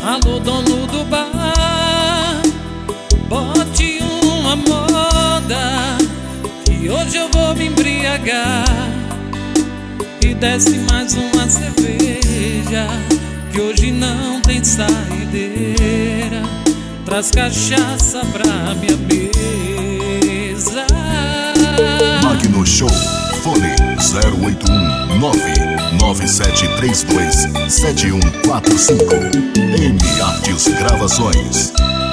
Alô, dono do bar, bote uma moda, que hoje eu vou me embriagar. E desce mais uma cerveja, que hoje não tem saideira. Traz cachaça pra minha mesa. Magno Show, fone 081-99732-7145. M Artes Gravações.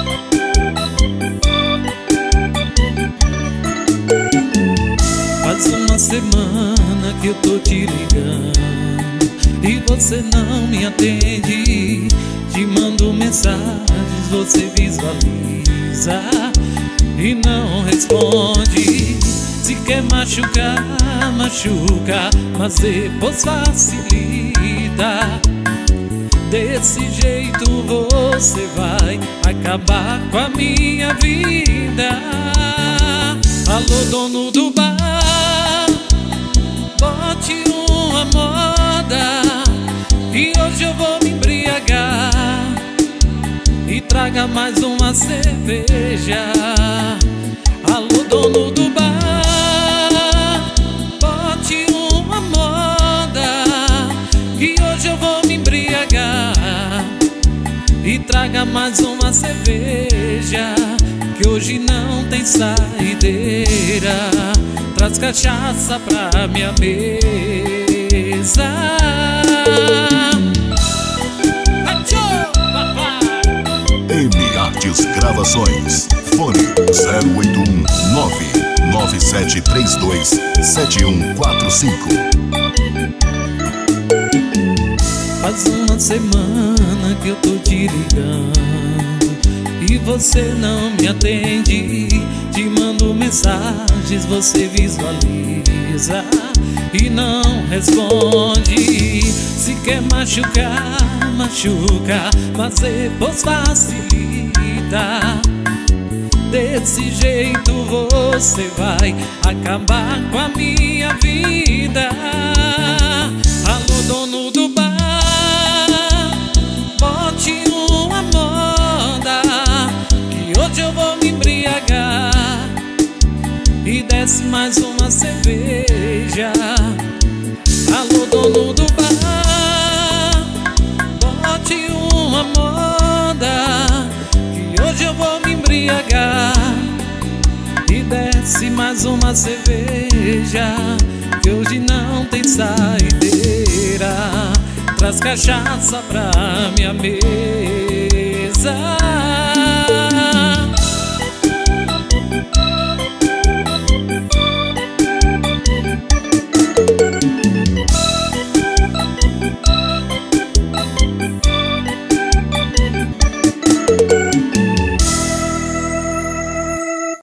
Faz uma semana que eu tô te ligando e você não me atende. Te mando mensagens, você visualiza e não responde. Se quer machucar, machuca, mas depois facilita. Desse jeito você vai acabar com a minha vida. Alô, dono do bar, bote uma moda, e hoje eu vou me embriagar. E traga mais uma cerveja. Alô, dono do bar, bote uma moda, que hoje eu vou me embriagar. E traga mais uma cerveja, que hoje não tem saideira. Traz cachaça pra minha mesa. M Artes Gravações, fone 081-99732-7145. Faz uma semana que eu tô te ligando e você não me atende. Te mando mensagens, você visualiza e não responde. Se quer machucar, machuca, mas depois facilita. Desse jeito você vai acabar com a minha vida. Alô, dono do bar, bote uma moda, que hoje eu vou me embriagar. E desce mais uma cerveja. Alô, dono do bar, bote uma moda, que hoje eu vou me embriagar. E desce mais uma cerveja, que hoje não tem saideira. Traz cachaça pra minha mesa.